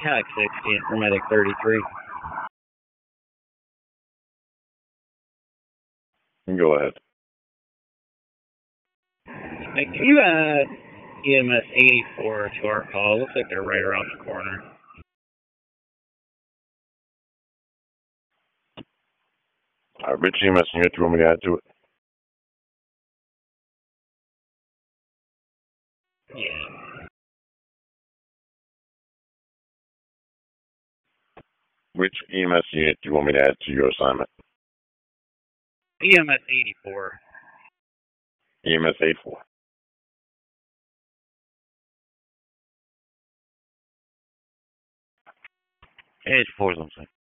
Calic 60 for Medic 33. Go ahead. Hey, can you EMS 84 to our call? Looks like they're right around the corner. Which EMS unit do you want me to add to it? Yeah. Which EMS unit do you want me to add to your assignment? EMS 84. EMS 84. Age 4 something.